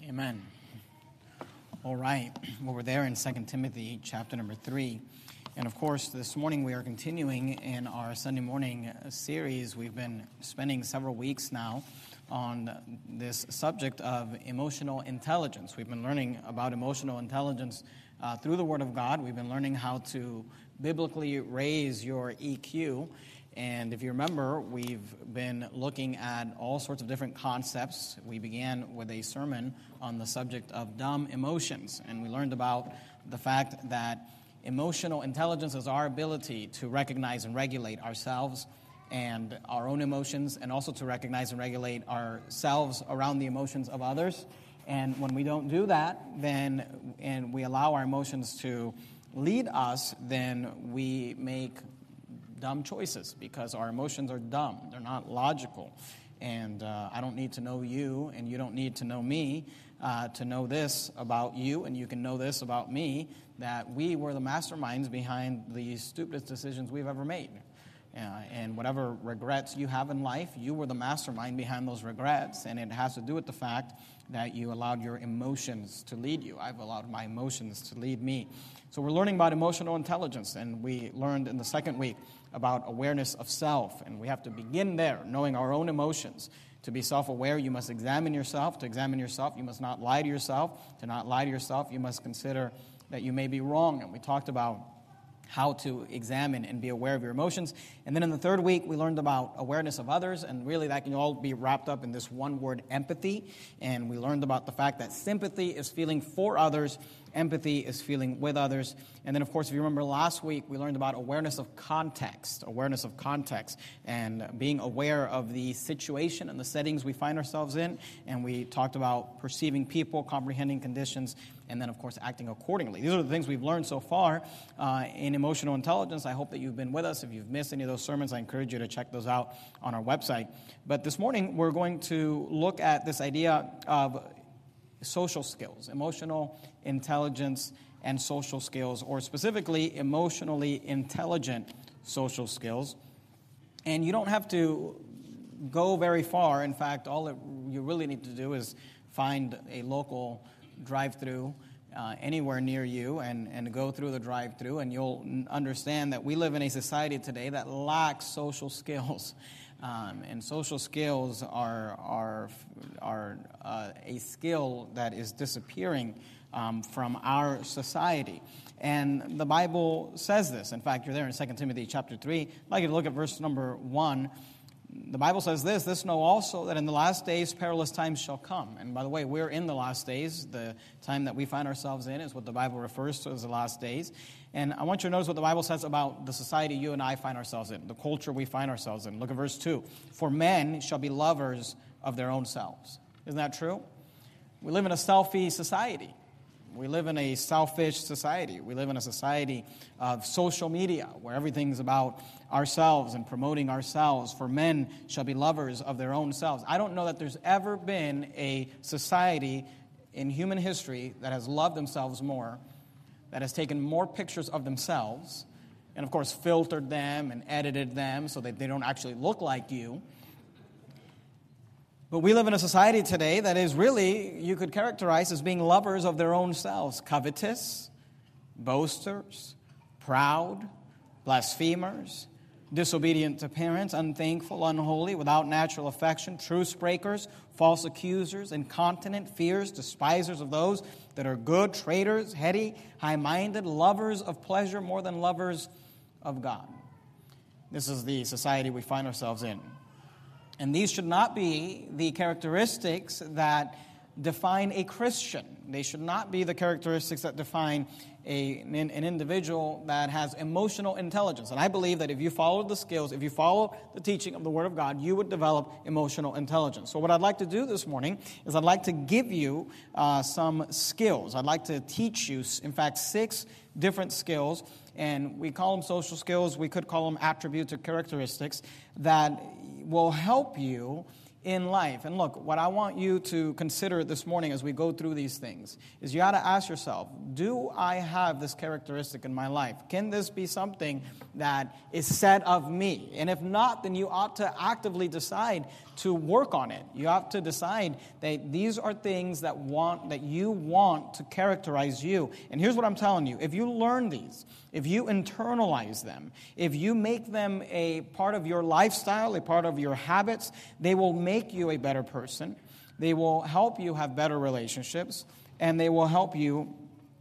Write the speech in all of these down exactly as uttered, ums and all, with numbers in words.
Amen. All right. Well, we're there in Second Timothy chapter number three. And of course, this morning we are continuing in our Sunday morning series. We've been spending several weeks now on this subject of emotional intelligence. We've been learning about emotional intelligence uh, through the Word of God. We've been learning how to biblically raise your E Q. And if you remember, we've been looking at all sorts of different concepts. We began with a sermon on the subject of dumb emotions, and we learned about the fact that emotional intelligence is our ability to recognize and regulate ourselves and our own emotions, and also to recognize and regulate ourselves around the emotions of others. And when we don't do that, then and we allow our emotions to lead us, then we make dumb choices because our emotions are dumb. They're not logical. And uh, I don't need to know you, and you don't need to know me uh, to know this about you, and you can know this about me, that we were the masterminds behind the stupidest decisions we've ever made. Uh, and whatever regrets you have in life, you were the mastermind behind those regrets, and it has to do with the fact that you allowed your emotions to lead you. I've allowed my emotions to lead me. So we're learning about emotional intelligence, and we learned in the second week about awareness of self, and we have to begin there, knowing our own emotions. To be self-aware, you must examine yourself. To examine yourself, you must not lie to yourself. To not lie to yourself, you must consider that you may be wrong, and we talked about how to examine and be aware of your emotions. And then in the third week, we learned about awareness of others, and really that can all be wrapped up in this one word, empathy. And we learned about the fact that sympathy is feeling for others, empathy is feeling with others. And then, of course, if you remember last week, we learned about awareness of context, awareness of context, and being aware of the situation and the settings we find ourselves in. And we talked about perceiving people, comprehending conditions, and then, of course, acting accordingly. These are the things we've learned so far uh, in emotional intelligence. I hope that you've been with us. If you've missed any of those sermons, I encourage you to check those out on our website. But this morning, we're going to look at this idea of social skills, emotional intelligence and social skills, or specifically emotionally intelligent social skills. And you don't have to go very far. In fact, all that you really need to do is find a local drive-through uh, anywhere near you and, and go through the drive-through, and you'll understand that we live in a society today that lacks social skills. Um, and social skills are are are uh, a skill that is disappearing um, from our society. And the Bible says this. In fact, you're there in Second Timothy chapter three. I'd like you to look at verse number one. The Bible says this, "This know also that in the last days perilous times shall come." And by the way, we're in the last days. The time that we find ourselves in is what the Bible refers to as the last days. And I want you to notice what the Bible says about the society you and I find ourselves in, the culture we find ourselves in. Look at verse two. "For men shall be lovers of their own selves." Isn't that true? We live in a selfie society. We live in a selfish society. We live in a society of social media where everything's about ourselves and promoting ourselves. "For men shall be lovers of their own selves." I don't know that there's ever been a society in human history that has loved themselves more, that has taken more pictures of themselves, and of course filtered them and edited them so that they don't actually look like you. But we live in a society today that is really, you could characterize as being lovers of their own selves. Covetous, boasters, proud, blasphemers, disobedient to parents, unthankful, unholy, without natural affection, truce breakers, false accusers, incontinent, fierce, despisers of those that are good, traitors, heady, high-minded, lovers of pleasure more than lovers of God. This is the society we find ourselves in. And these should not be the characteristics that define a Christian. They should not be the characteristics that define a, an, an individual that has emotional intelligence. And I believe that if you follow the skills, if you follow the teaching of the Word of God, you would develop emotional intelligence. So what I'd like to do this morning is I'd like to give you uh, some skills. I'd like to teach you, in fact, six different skills. And we call them social skills. We could call them attributes or characteristics that will help you in life. And look, what I want you to consider this morning as we go through these things is you got to ask yourself, do I have this characteristic in my life? Can this be something that is said of me? And if not, then you ought to actively decide to work on it. You have to decide that these are things that want that you want to characterize you. And here's what I'm telling you. If you learn these, if you internalize them, if you make them a part of your lifestyle, a part of your habits, they will make you a better person. They will help you have better relationships, and they will help you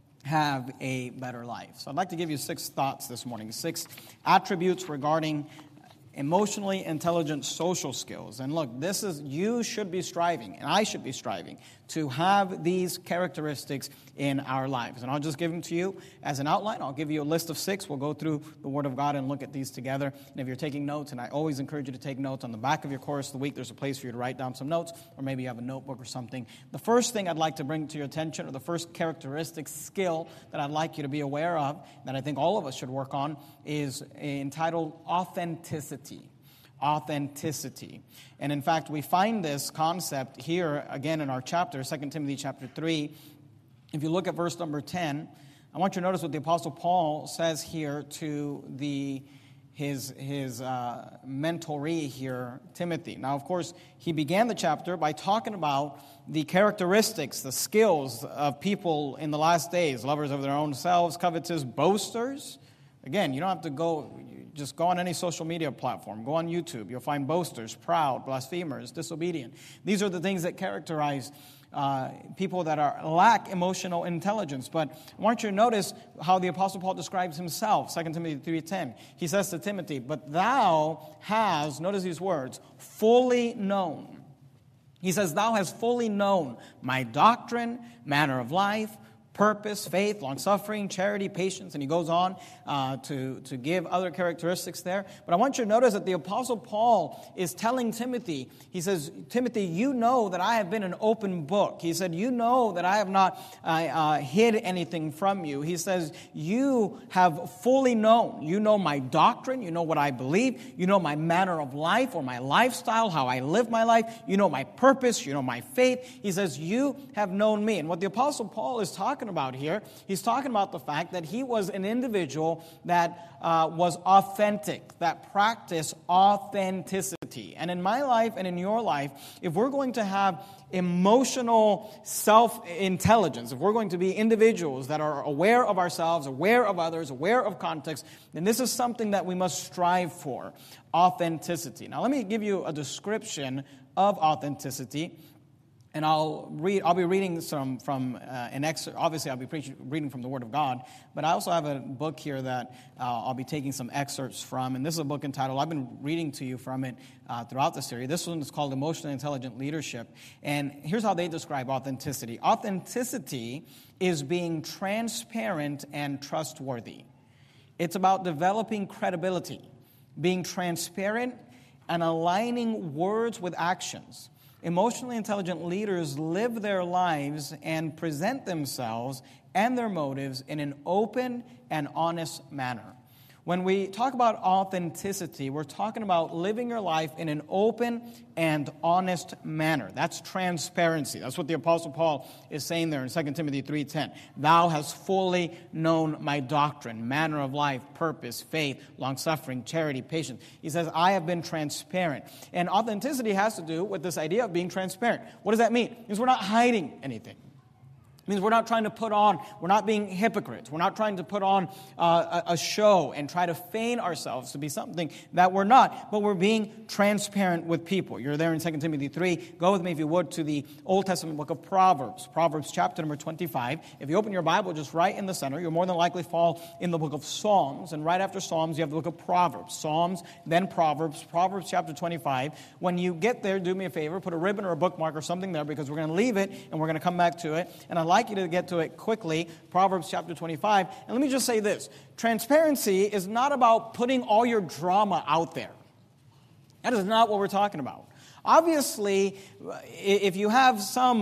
have a better life. So I'd like to give you six thoughts this morning, six attributes regarding emotionally intelligent social skills. And look, this is, you should be striving, and I should be striving, to have these characteristics in our lives. And I'll just give them to you as an outline. I'll give you a list of six. We'll go through the Word of God and look at these together. And if you're taking notes, and I always encourage you to take notes, on the back of your course of the week, there's a place for you to write down some notes, or maybe you have a notebook or something. The first thing I'd like to bring to your attention, or the first characteristic skill that I'd like you to be aware of, that I think all of us should work on, is entitled authenticity. Authenticity. And in fact, we find this concept here again in our chapter, Second Timothy chapter three. If you look at verse number ten, I want you to notice what the Apostle Paul says here to the his his uh, mentoree here, Timothy. Now, of course, he began the chapter by talking about the characteristics, the skills of people in the last days, lovers of their own selves, covetous, boasters. Again, you don't have to go, just go on any social media platform. Go on YouTube. You'll find boasters, proud, blasphemers, disobedient. These are the things that characterize uh, people that are lack emotional intelligence. But I want you to notice how the Apostle Paul describes himself. Second Timothy three ten. He says to Timothy, "But thou hast," notice these words, "fully known." He says, "Thou hast fully known my doctrine, manner of life, purpose, faith, long-suffering, charity, patience," and he goes on uh, to, to give other characteristics there. But I want you to notice that the Apostle Paul is telling Timothy, he says, "Timothy, you know that I have been an open book." He said, "You know that I have not uh, uh, hid anything from you." He says, "You have fully known. You know my doctrine. You know what I believe. You know my manner of life or my lifestyle, how I live my life. You know my purpose. You know my faith." He says, "You have known me." And what the Apostle Paul is talking about here, he's talking about the fact that he was an individual that uh, was authentic, that practiced authenticity. And in my life and in your life, if we're going to have emotional self-intelligence, if we're going to be individuals that are aware of ourselves, aware of others, aware of context, then this is something that we must strive for, authenticity. Now, let me give you a description of authenticity. And I'll read. I'll be reading some from uh, an excerpt. Obviously, I'll be preaching, reading from the Word of God. But I also have a book here that uh, I'll be taking some excerpts from. And this is a book entitled, I've been reading to you from it uh, throughout the series. This one is called Emotionally Intelligent Leadership. And here's how they describe authenticity. Authenticity is being transparent and trustworthy. It's about developing credibility, being transparent, and aligning words with actions. Emotionally intelligent leaders live their lives and present themselves and their motives in an open and honest manner. When we talk about authenticity, we're talking about living your life in an open and honest manner. That's transparency. That's what the Apostle Paul is saying there in Second Timothy three ten. "Thou hast fully known my doctrine, manner of life, purpose, faith, long-suffering, charity, patience." He says, "I have been transparent." And authenticity has to do with this idea of being transparent. What does that mean? It means we're not hiding anything. It means we're not trying to put on, we're not being hypocrites. We're not trying to put on uh, a, a show and try to feign ourselves to be something that we're not. But we're being transparent with people. You're there in Second Timothy three. Go with me, if you would, to the Old Testament book of Proverbs. Proverbs chapter number twenty-five. If you open your Bible just right in the center, you'll more than likely fall in the book of Psalms. And right after Psalms, you have the book of Proverbs. Psalms, then Proverbs. Proverbs chapter twenty-five. When you get there, do me a favor, put a ribbon or a bookmark or something there, because we're going to leave it and we're going to come back to it. And I'd like you to get to it quickly, Proverbs chapter twenty-five. And let me just say this. Transparency is not about putting all your drama out there. That is not what we're talking about. Obviously, if you have some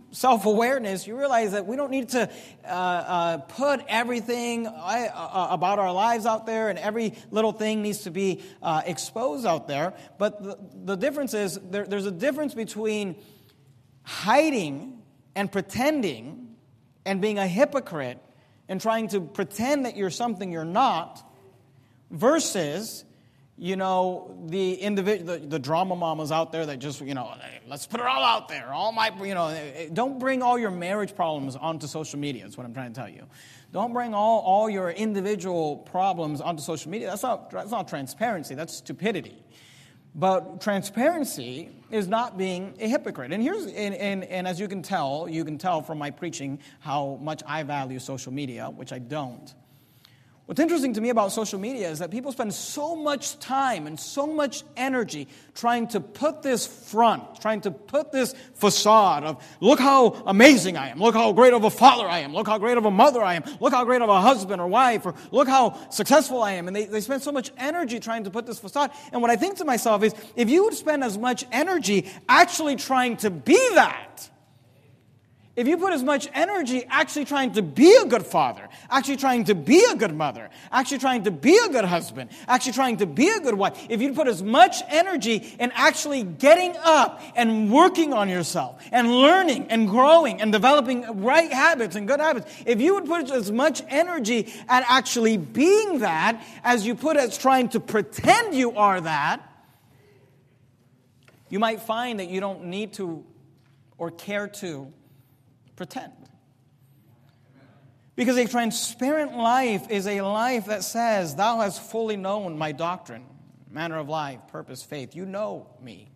self-awareness, you realize that we don't need to uh, uh, put everything uh, about our lives out there, and every little thing needs to be uh, exposed out there. But the, the difference is, there, there's a difference between hiding and pretending and being a hypocrite and trying to pretend that you're something you're not, versus, you know, the individual, the, the drama mamas out there that just, you know, let's put it all out there. All my, you know, don't bring all your marriage problems onto social media. That's what I'm trying to tell you. Don't bring all, all your individual problems onto social media. That's not, that's not transparency. That's stupidity. But transparency is not being a hypocrite. And here's, and, and, and as you can tell, you can tell from my preaching how much I value social media, which I don't. What's interesting to me about social media is that people spend so much time and so much energy trying to put this front, trying to put this facade of, look how amazing I am, look how great of a father I am, look how great of a mother I am, look how great of a husband or wife, or look how successful I am. And they, they spend so much energy trying to put this facade. And what I think to myself is, if you would spend as much energy actually trying to be that, if you put as much energy actually trying to be a good father, actually trying to be a good mother, actually trying to be a good husband, actually trying to be a good wife, if you put as much energy in actually getting up and working on yourself and learning and growing and developing right habits and good habits, if you would put as much energy at actually being that as you put as trying to pretend you are that, you might find that you don't need to or care to pretend. Because a transparent life is a life that says, thou hast fully known my doctrine, manner of life, purpose, faith. You know me.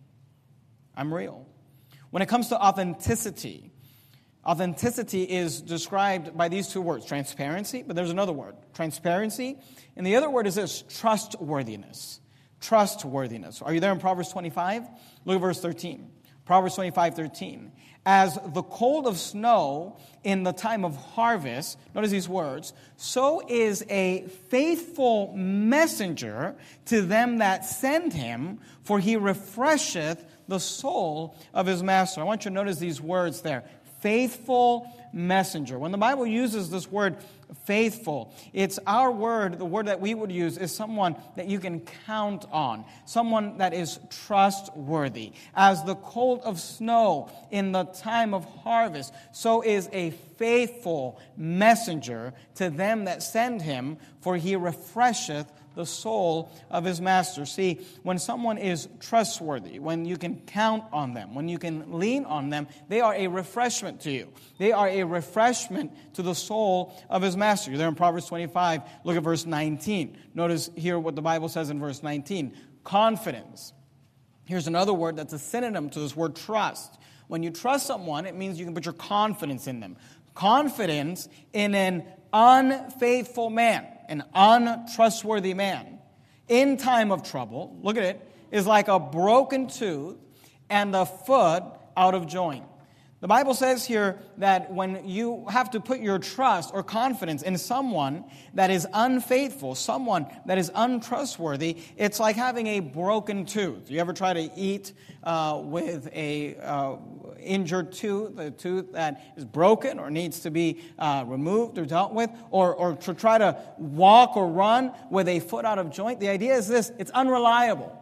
I'm real. When it comes to authenticity, authenticity is described by these two words, transparency, but there's another word, transparency, and the other word is this, trustworthiness. Trustworthiness. Are you there in Proverbs twenty-five? Look at verse thirteen. Proverbs twenty-five, thirteen. As the cold of snow in the time of harvest, notice these words, so is a faithful messenger to them that send him, for he refresheth the soul of his master. I want you to notice these words there. Faithful messenger. When the Bible uses this word faithful, it's our word, the word that we would use is someone that you can count on, someone that is trustworthy. As the cold of snow in the time of harvest, so is a faithful messenger to them that send him, for he refresheth the soul of his master. See, when someone is trustworthy, when you can count on them, when you can lean on them, they are a refreshment to you. They are a refreshment to the soul of his master. You're there in Proverbs twenty-five. Look at verse nineteen. Notice here what the Bible says in verse nineteen. Confidence. Here's another word that's a synonym to this word trust. When you trust someone, it means you can put your confidence in them. Confidence in an unfaithful man, an untrustworthy man, in time of trouble, look at it, is like a broken tooth and a foot out of joint. The Bible says here that when you have to put your trust or confidence in someone that is unfaithful, someone that is untrustworthy, it's like having a broken tooth. You ever try to eat uh, with a uh, injured tooth, a tooth that is broken or needs to be uh, removed or dealt with, or, or to try to walk or run with a foot out of joint? The idea is this: it's unreliable.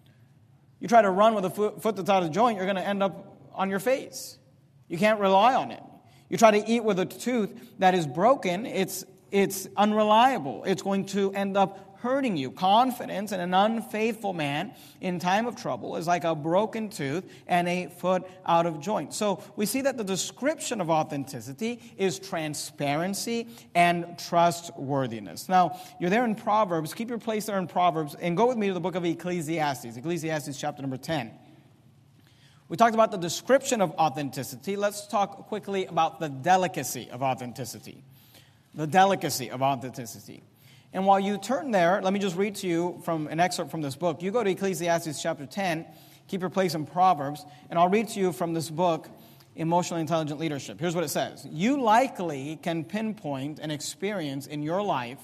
You try to run with a foot, foot that's out of joint, you're going to end up on your face. You can't rely on it. You try to eat with a tooth that is broken, it's it's unreliable. It's going to end up hurting you. Confidence in an unfaithful man in time of trouble is like a broken tooth and a foot out of joint. So we see that the description of authenticity is transparency and trustworthiness. Now, you're there in Proverbs. Keep your place there in Proverbs and go with me to the book of Ecclesiastes. Ecclesiastes chapter number ten. We talked about the description of authenticity. Let's talk quickly about the delicacy of authenticity. The delicacy of authenticity. And while you turn there, let me just read to you from an excerpt from this book. You go to Ecclesiastes chapter ten, keep your place in Proverbs, and I'll read to you from this book, Emotionally Intelligent Leadership. Here's what it says. You likely can pinpoint an experience in your life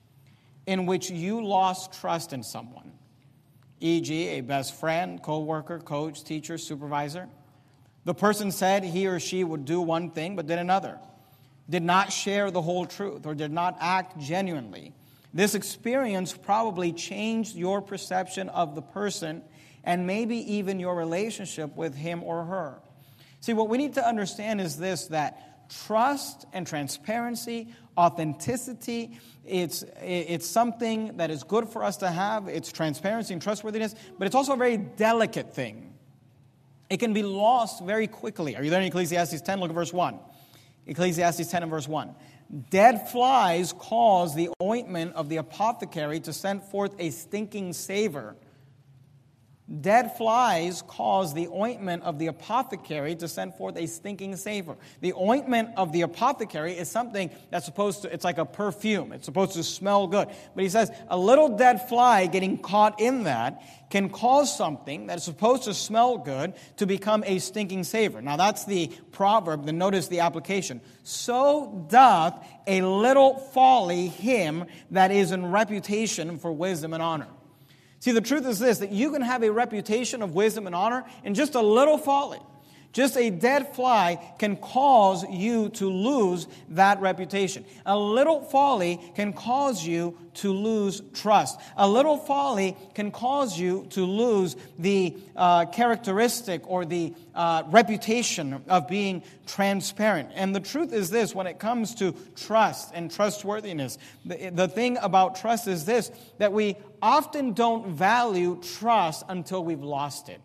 in which you lost trust in someone. for example, a best friend, co-worker, coach, teacher, supervisor. The person said he or she would do one thing but did another, did not share the whole truth, or did not act genuinely. This experience probably changed your perception of the person and maybe even your relationship with him or her. See, what we need to understand is this, that trust and transparency, authenticity, it's, it's something that is good for us to have. It's transparency and trustworthiness, but it's also a very delicate thing. It can be lost very quickly. Are you there in Ecclesiastes ten? Look at verse one. Ecclesiastes ten and verse one. Dead flies cause the ointment of the apothecary to send forth a stinking savor. Dead flies cause the ointment of the apothecary to send forth a stinking savor. The ointment of the apothecary is something that's supposed to, it's like a perfume. It's supposed to smell good. But he says a little dead fly getting caught in that can cause something that is supposed to smell good to become a stinking savor. Now that's the proverb, then notice the application. So doth a little folly him that is in reputation for wisdom and honor. See, the truth is this, that you can have a reputation of wisdom and honor in just a little folly. Just a dead fly can cause you to lose that reputation. A little folly can cause you to lose trust. A little folly can cause you to lose the uh, characteristic or the uh, reputation of being transparent. And the truth is this, when it comes to trust and trustworthiness, the, the thing about trust is this, that we often don't value trust until we've lost it.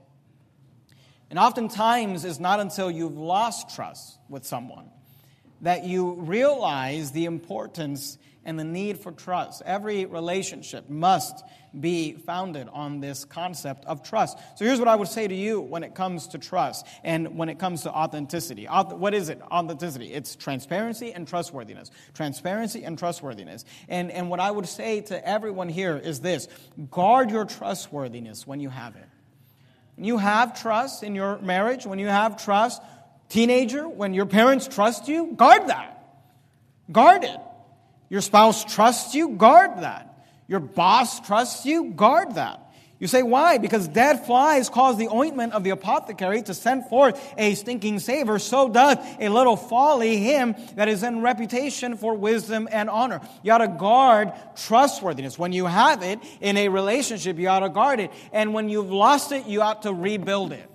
And oftentimes, it's not until you've lost trust with someone that you realize the importance and the need for trust. Every relationship must be founded on this concept of trust. So here's what I would say to you when it comes to trust and when it comes to authenticity. What is it? Authenticity. It's transparency and trustworthiness. Transparency and trustworthiness. And, and what I would say to everyone here is this. Guard your trustworthiness when you have it. When you have trust in your marriage, when you have trust, teenager, when your parents trust you, guard that. Guard it. Your spouse trusts you, guard that. Your boss trusts you, guard that. You say, why? Because dead flies cause the ointment of the apothecary to send forth a stinking savor. So doth a little folly him that is in reputation for wisdom and honor. You ought to guard trustworthiness. When you have it in a relationship, you ought to guard it. And when you've lost it, you ought to rebuild it.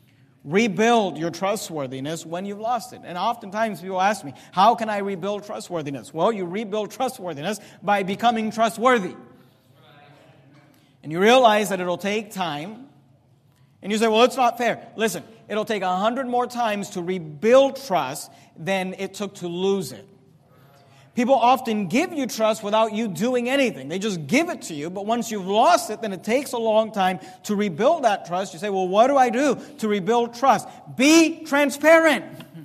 Rebuild your trustworthiness when you've lost it. And oftentimes people ask me, how can I rebuild trustworthiness? Well, you rebuild trustworthiness by becoming trustworthy. And you realize that it'll take time. And you say, well, it's not fair. Listen, it'll take a hundred more times to rebuild trust than it took to lose it. People often give you trust without you doing anything. They just give it to you. But once you've lost it, then it takes a long time to rebuild that trust. You say, well, what do I do to rebuild trust? Be transparent.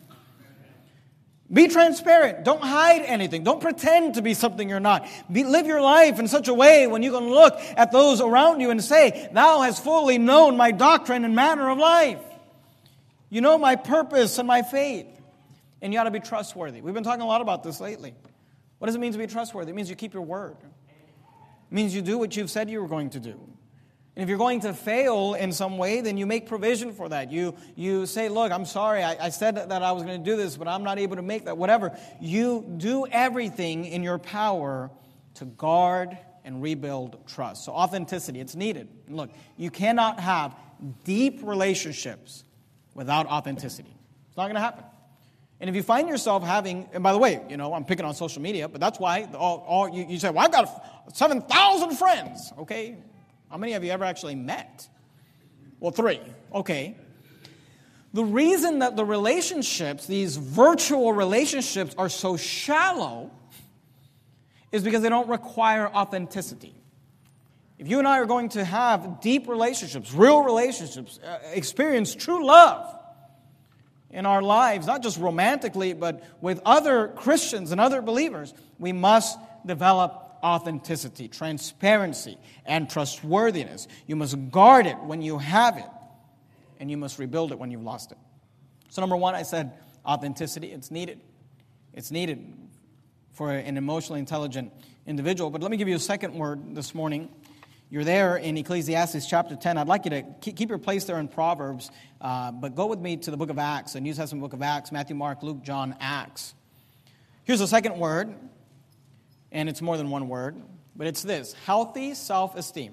Be transparent. Don't hide anything. Don't pretend to be something you're not. Be, live your life in such a way when you can look at those around you and say, thou hast fully known my doctrine and manner of life. You know my purpose and my faith. And you ought to be trustworthy. We've been talking a lot about this lately. What does it mean to be trustworthy? It means you keep your word. It means you do what you've said you were going to do. And if you're going to fail in some way, then you make provision for that. You you say, look, I'm sorry, I, I said that I was going to do this, but I'm not able to make that, whatever. You do everything in your power to guard and rebuild trust. So authenticity, it's needed. And look, you cannot have deep relationships without authenticity. It's not going to happen. And if you find yourself having, and by the way, you know, I'm picking on social media, but that's why all, all you, you say, well, I've got seven thousand friends, okay? How many have you ever actually met? Well, three. Okay. The reason that the relationships, these virtual relationships, are so shallow is because they don't require authenticity. If you and I are going to have deep relationships, real relationships, uh, experience true love in our lives, not just romantically, but with other Christians and other believers, we must develop authenticity, transparency, and trustworthiness. You must guard it when you have it, and you must rebuild it when you've lost it. So number one, I said authenticity. It's needed. It's needed for an emotionally intelligent individual. But let me give you a second word this morning. You're there in Ecclesiastes chapter ten. I'd like you to keep your place there in Proverbs, uh, but go with me to the book of Acts, the New Testament book of Acts, Matthew, Mark, Luke, John, Acts. Here's the second word, and it's more than one word, but it's this: healthy self-esteem.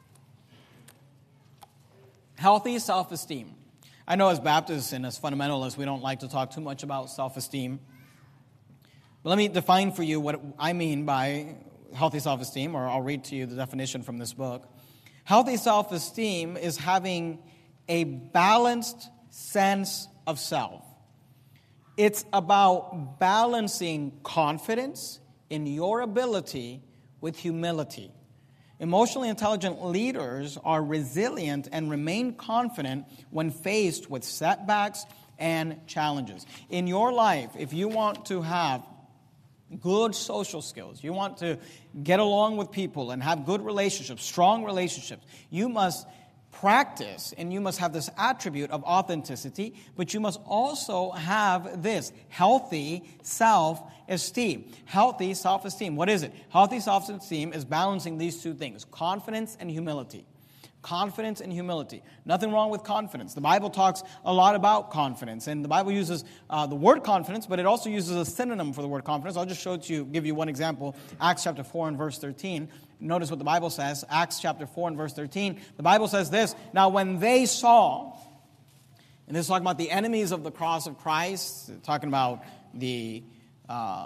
Healthy self-esteem. I know as Baptists and as fundamentalists, we don't like to talk too much about self-esteem. But let me define for you what I mean by healthy self-esteem, or I'll read to you the definition from this book. Healthy self-esteem is having a balanced sense of self. It's about balancing confidence in your ability with humility. Emotionally intelligent leaders are resilient and remain confident when faced with setbacks and challenges. In your life, if you want to have good social skills, you want to get along with people and have good relationships, strong relationships, you must practice and you must have this attribute of authenticity, but you must also have this healthy self-esteem. Healthy self-esteem. What is it? Healthy self-esteem is balancing these two things: confidence and humility. Confidence and humility. Nothing wrong with confidence. The Bible talks a lot about confidence, and the Bible uses uh, the word confidence, but it also uses a synonym for the word confidence. I'll just show it to you, give you one example. Acts chapter four and verse thirteen. Notice what the Bible says. Acts chapter four and verse thirteen. The Bible says this: now when they saw, and this is talking about the enemies of the cross of Christ, talking about the uh,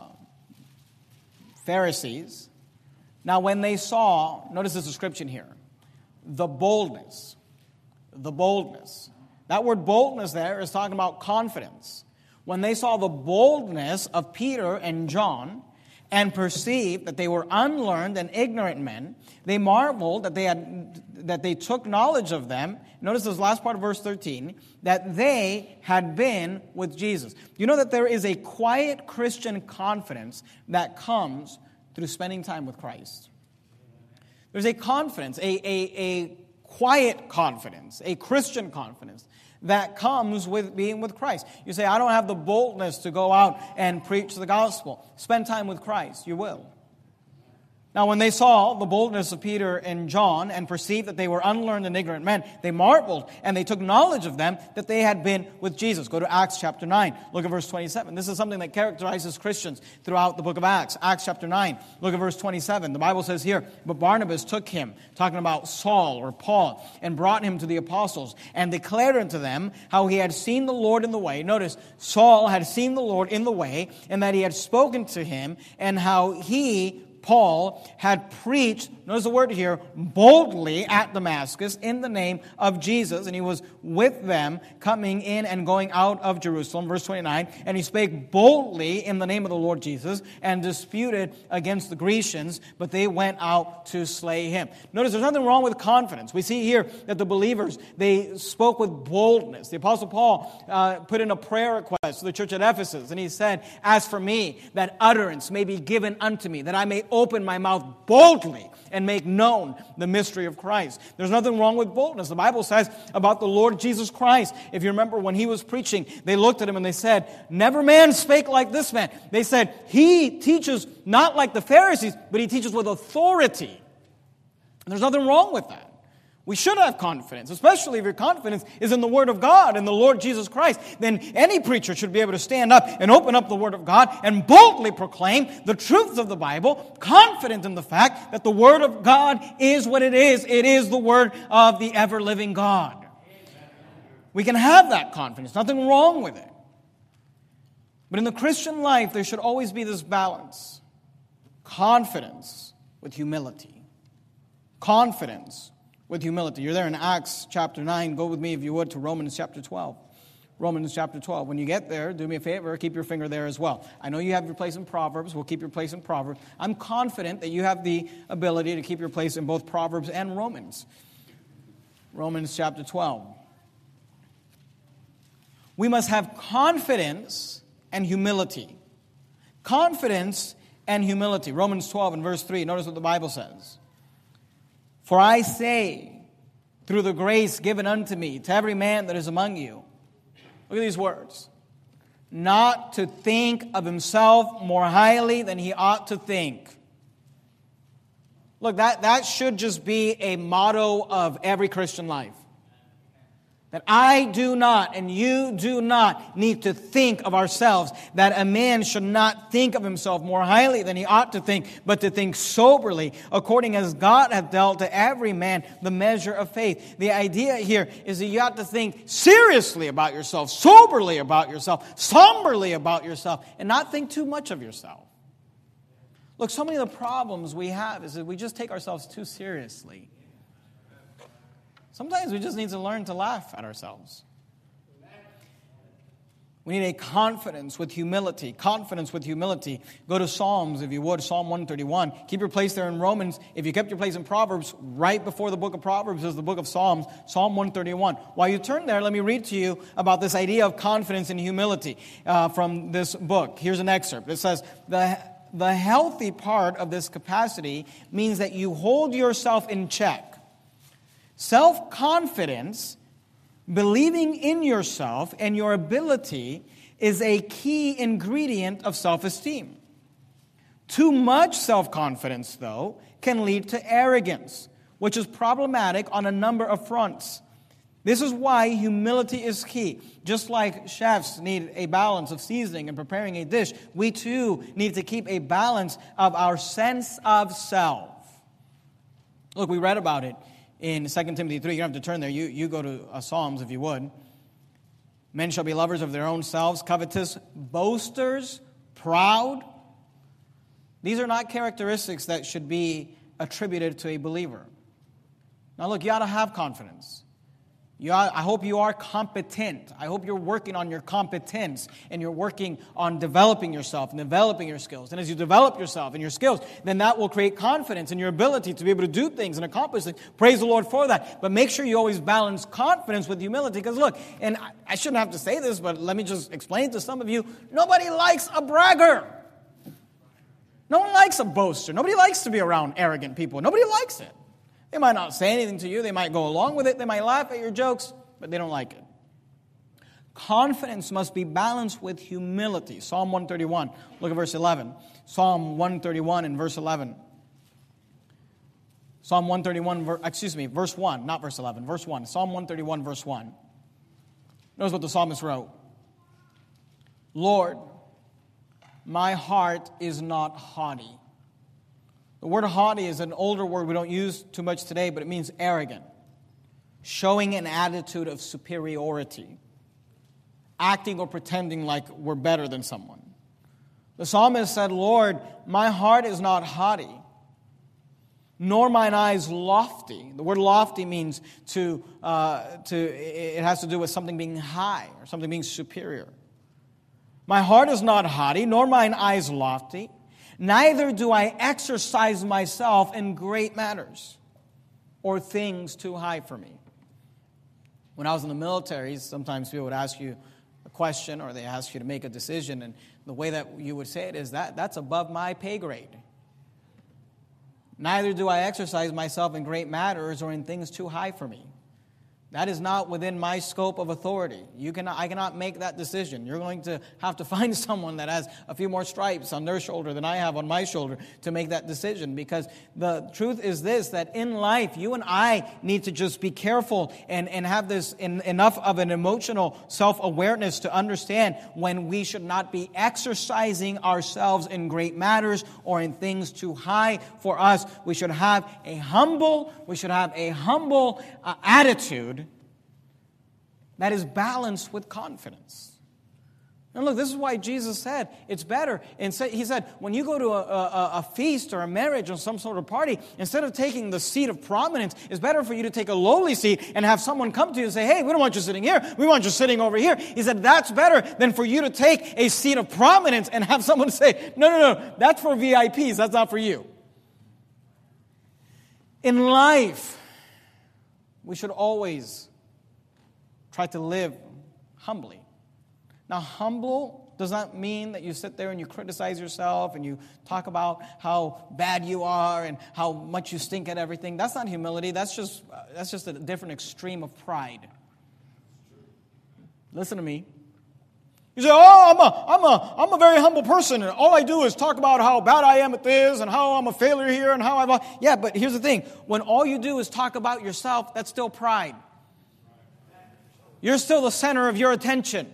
Pharisees. Now when they saw, notice this description here: the boldness. The boldness. That word boldness there is talking about confidence. When they saw the boldness of Peter and John and perceived that they were unlearned and ignorant men, they marveled that they had that they took knowledge of them. Notice this last part of verse thirteen, that they had been with Jesus. You know that there is a quiet Christian confidence that comes through spending time with Christ. There's a confidence, a, a, a quiet confidence, a Christian confidence that comes with being with Christ. You say, I don't have the boldness to go out and preach the gospel. Spend time with Christ. You will. Now, when they saw the boldness of Peter and John and perceived that they were unlearned and ignorant men, they marveled and they took knowledge of them that they had been with Jesus. Go to Acts chapter nine. Look at verse twenty-seven. This is something that characterizes Christians throughout the book of Acts. Acts chapter nine. Look at verse twenty-seven. The Bible says here, but Barnabas took him, talking about Saul or Paul, and brought him to the apostles and declared unto them how he had seen the Lord in the way. Notice, Saul had seen the Lord in the way, and that he had spoken to him, and how he, Paul, had preached, notice the word here, boldly at Damascus in the name of Jesus. And he was with them coming in and going out of Jerusalem. Verse twenty-nine, and he spake boldly in the name of the Lord Jesus and disputed against the Grecians, but they went out to slay him. Notice there's nothing wrong with confidence. We see here that the believers, they spoke with boldness. The Apostle Paul uh, put in a prayer request to the church at Ephesus, and he said, as for me, that utterance may be given unto me, that I may open my mouth boldly and make known the mystery of Christ. There's nothing wrong with boldness. The Bible says about the Lord Jesus Christ, if you remember when he was preaching, they looked at him and they said, never man spake like this man. They said, he teaches not like the Pharisees, but he teaches with authority. And there's nothing wrong with that. We should have confidence, especially if your confidence is in the Word of God and the Lord Jesus Christ. Then any preacher should be able to stand up and open up the Word of God and boldly proclaim the truths of the Bible, confident in the fact that the Word of God is what it is. It is the Word of the ever-living God. We can have that confidence. Nothing wrong with it. But in the Christian life, there should always be this balance. Confidence with humility. Confidence with humility. You're there in Acts chapter nine. Go with me, if you would, to Romans chapter twelve. Romans chapter twelve. When you get there, do me a favor, keep your finger there as well. I know you have your place in Proverbs. We'll keep your place in Proverbs. I'm confident that you have the ability to keep your place in both Proverbs and Romans. Romans chapter twelve. We must have confidence and humility. Confidence and humility. Romans twelve and verse three. Notice what the Bible says. For I say, through the grace given unto me, to every man that is among you, look at these words, not to think of himself more highly than he ought to think. Look, that, that should just be a motto of every Christian life. That I do not and you do not need to think of ourselves. That a man should not think of himself more highly than he ought to think, but to think soberly, according as God hath dealt to every man the measure of faith. The idea here is that you ought to think seriously about yourself, soberly about yourself, somberly about yourself, and not think too much of yourself. Look, so many of the problems we have is that we just take ourselves too seriously. Sometimes we just need to learn to laugh at ourselves. We need a confidence with humility. Confidence with humility. Go to Psalms, if you would, Psalm one thirty-one. Keep your place there in Romans. If you kept your place in Proverbs, right before the book of Proverbs is the book of Psalms, Psalm one thirty-one. While you turn there, let me read to you about this idea of confidence and humility uh, from this book. Here's an excerpt. It says, the, the healthy part of this capacity means that you hold yourself in check. Self-confidence, believing in yourself and your ability, is a key ingredient of self-esteem. Too much self-confidence, though, can lead to arrogance, which is problematic on a number of fronts. This is why humility is key. Just like chefs need a balance of seasoning and preparing a dish, we too need to keep a balance of our sense of self. Look, we read about it in Second Timothy three. You don't have to turn there. You, you go to uh, Psalms if you would. Men shall be lovers of their own selves, covetous, boasters, proud. These are not characteristics that should be attributed to a believer. Now look, you ought to have confidence. You ought, I hope you are competent. I hope you're working on your competence and you're working on developing yourself and developing your skills. And as you develop yourself and your skills, then that will create confidence in your ability to be able to do things and accomplish things. Praise the Lord for that. But make sure you always balance confidence with humility. Because look, and I, I shouldn't have to say this, but let me just explain it to some of you. Nobody likes a bragger. No one likes a boaster. Nobody likes to be around arrogant people. Nobody likes it. They might not say anything to you. They might go along with it. They might laugh at your jokes, but they don't like it. Confidence must be balanced with humility. Psalm one thirty-one. Look at verse eleven. Psalm one thirty-one and verse eleven. Psalm one thirty-one, excuse me, verse one, not verse eleven, verse one. Psalm one thirty-one, verse one. Notice what the psalmist wrote. Lord, my heart is not haughty. The word haughty is an older word we don't use too much today, but it means arrogant, showing an attitude of superiority, acting or pretending like we're better than someone. The psalmist said, Lord, my heart is not haughty, nor mine eyes lofty. The word lofty means to, uh, to, it has to do with something being high or something being superior. My heart is not haughty, nor mine eyes lofty. Neither do I exercise myself in great matters or things too high for me. When I was in the military, sometimes people would ask you a question or they ask you to make a decision, and the way that you would say it is that that's above my pay grade. Neither do I exercise myself in great matters or in things too high for me. That is not within my scope of authority. You cannot, I cannot make that decision. You're going to have to find someone that has a few more stripes on their shoulder than I have on my shoulder to make that decision. Because the truth is this, that in life, you and I need to just be careful and, and have this in, enough of an emotional self-awareness to understand when we should not be exercising ourselves in great matters or in things too high for us. We should have a humble, we should have a humble uh, attitude that is balanced with confidence. And look, this is why Jesus said it's better. And he said, when you go to a, a, a feast or a marriage or some sort of party, instead of taking the seat of prominence, it's better for you to take a lowly seat and have someone come to you and say, hey, we don't want you sitting here. We want you sitting over here. He said, that's better than for you to take a seat of prominence and have someone say, no, no, no, that's for V I Ps. That's not for you. In life, we should always try to live humbly. Now, humble does not mean that you sit there and you criticize yourself and you talk about how bad you are and how much you stink at everything. That's not humility. That's just uh, that's just a different extreme of pride. Listen to me. You say, oh, I'm a, I'm a, I'm a very humble person, and all I do is talk about how bad I am at this, and how I'm a failure here, and how I'm... Yeah, but here's the thing. When all you do is talk about yourself, that's still pride. You're still the center of your attention.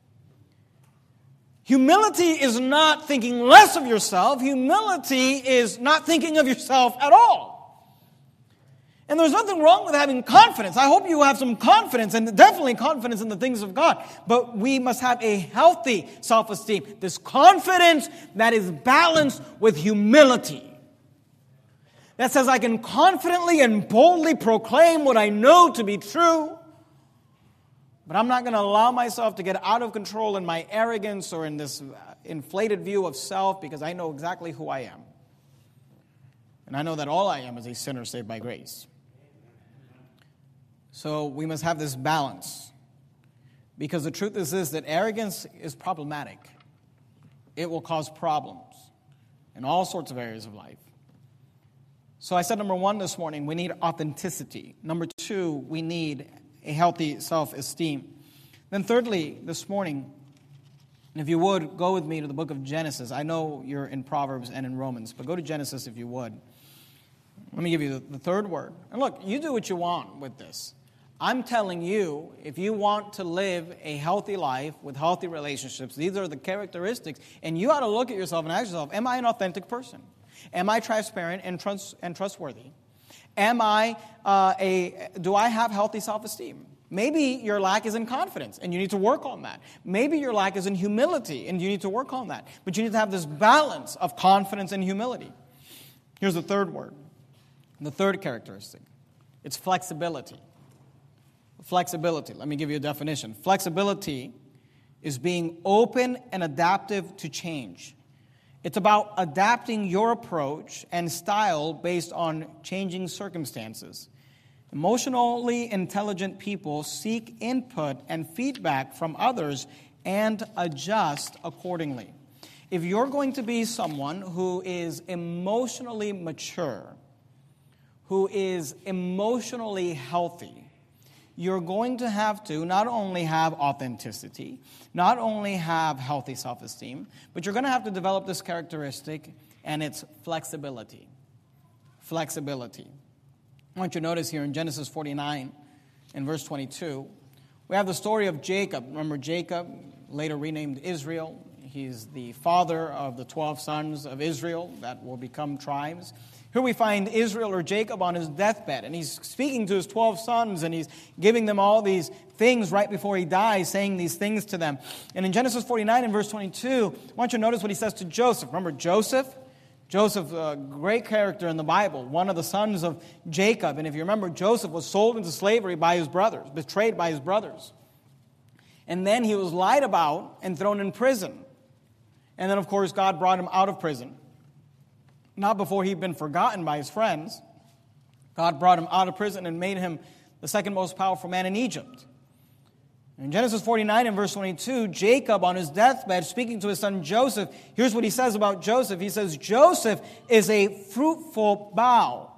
Humility is not thinking less of yourself. Humility is not thinking of yourself at all. And there's nothing wrong with having confidence. I hope you have some confidence, and definitely confidence in the things of God. But we must have a healthy self-esteem. This confidence that is balanced with humility. That says I can confidently and boldly proclaim what I know to be true. But I'm not going to allow myself to get out of control in my arrogance or in this inflated view of self, because I know exactly who I am. And I know that all I am is a sinner saved by grace. So we must have this balance. Because the truth is this, that arrogance is problematic. It will cause problems in all sorts of areas of life. So I said number one this morning, we need authenticity. Number two, we need a healthy self-esteem. Then thirdly, this morning, if you would, go with me to the book of Genesis. I know you're in Proverbs and in Romans, but go to Genesis if you would. Let me give you the, the third word. And look, you do what you want with this. I'm telling you, if you want to live a healthy life with healthy relationships, these are the characteristics, and you ought to look at yourself and ask yourself, am I an authentic person? Am I transparent and, trust, and trustworthy? Am I uh, a, do I have healthy self-esteem? Maybe your lack is in confidence, and you need to work on that. Maybe your lack is in humility, and you need to work on that. But you need to have this balance of confidence and humility. Here's the third word, the third characteristic. It's flexibility. Flexibility. Let me give you a definition. Flexibility is being open and adaptive to change. It's about adapting your approach and style based on changing circumstances. Emotionally intelligent people seek input and feedback from others and adjust accordingly. If you're going to be someone who is emotionally mature, who is emotionally healthy, you're going to have to not only have authenticity, not only have healthy self-esteem, but you're going to have to develop this characteristic, and it's flexibility. Flexibility. I want you to notice here in Genesis forty-nine, in verse twenty-two, we have the story of Jacob. Remember Jacob, later renamed Israel. He's the father of the twelve sons of Israel that will become tribes. Here we find Israel, or Jacob, on his deathbed, and he's speaking to his twelve sons, and he's giving them all these things right before he dies, saying these things to them. And in Genesis forty-nine, in verse twenty-two, I want you to notice what he says to Joseph. Remember Joseph? Joseph, a great character in the Bible, one of the sons of Jacob. And if you remember, Joseph was sold into slavery by his brothers, betrayed by his brothers. And then he was lied about and thrown in prison. And then, of course, God brought him out of prison. Not before he'd been forgotten by his friends. God brought him out of prison and made him the second most powerful man in Egypt. In Genesis forty-nine and verse twenty-two, Jacob on his deathbed, speaking to his son Joseph, here's what he says about Joseph. He says, Joseph is a fruitful bough.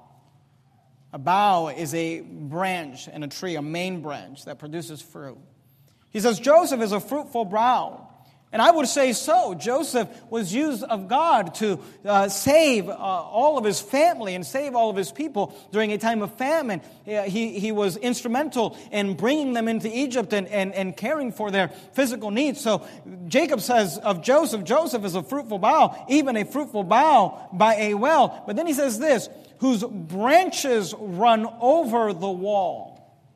A bough is a branch in a tree, a main branch that produces fruit. He says, Joseph is a fruitful bough. And I would say so. Joseph was used of God to uh, save uh, all of his family and save all of his people during a time of famine. He, he was instrumental in bringing them into Egypt and, and, and caring for their physical needs. So Jacob says of Joseph, Joseph is a fruitful bough, even a fruitful bough by a well. But then he says this, whose branches run over the wall.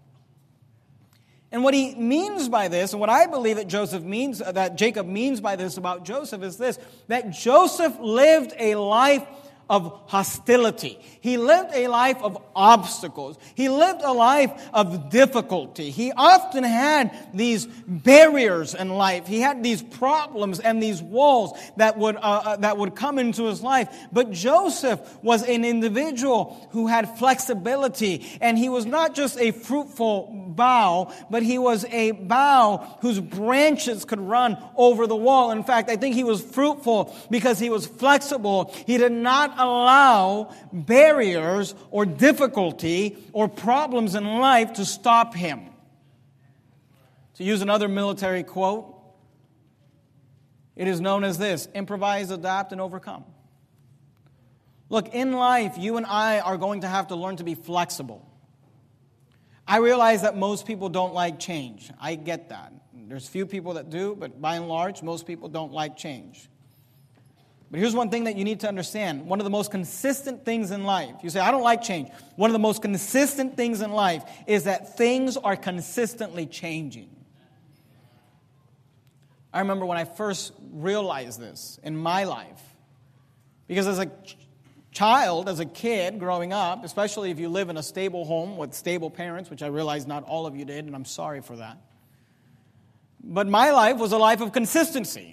And what he means by this, and what I believe that Joseph means, that Jacob means by this about Joseph is this, that Joseph lived a life of hostility. He lived a life of obstacles. He lived a life of difficulty. He often had these barriers in life. He had these problems and these walls that would uh, that would come into his life. But Joseph was an individual who had flexibility, and he was not just a fruitful bough, but he was a bough whose branches could run over the wall. In fact, I think he was fruitful because he was flexible. He did not allow barriers or difficulty or problems in life to stop him. To use another military quote, It is known as this: improvise, adapt, and overcome. Look, in life, you and I are going to have to learn to be flexible. I realize that most people don't like change. I get that. There's few people that do, but by and large, most people don't like change. But here's one thing that you need to understand. One of the most consistent things in life, you say, I don't like change. One of the most consistent things in life is that things are consistently changing. I remember when I first realized this in my life. Because as a ch- child, as a kid growing up, especially if you live in a stable home with stable parents, which I realize not all of you did, and I'm sorry for that. But my life was a life of consistency.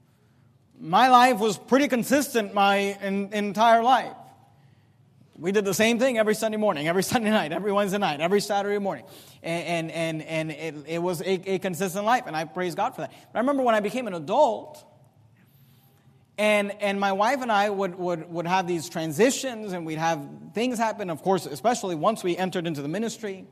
My life was pretty consistent my in, entire life. We did the same thing every Sunday morning, every Sunday night, every Wednesday night, every Saturday morning. And and and, and it, it was a, a consistent life, and I praise God for that. But I remember when I became an adult, and and my wife and I would, would, would have these transitions, and we'd have things happen, of course, especially once we entered into the ministry.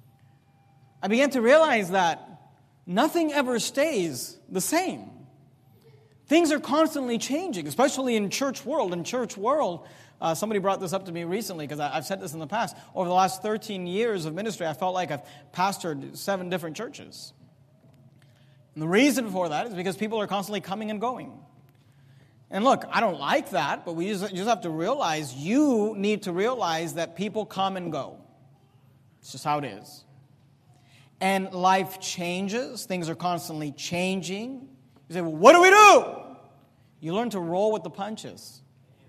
I began to realize that nothing ever stays the same. Things are constantly changing, especially in church world. In church world, uh, somebody brought this up to me recently, because I've said this in the past. Over the last thirteen years of ministry, I felt like I've pastored seven different churches. And the reason for that is because people are constantly coming and going. And look, I don't like that, but we just, you just have to realize, you need to realize that people come and go. It's just how it is. And life changes. Things are constantly changing. You say, well, what do we do? You learn to roll with the punches.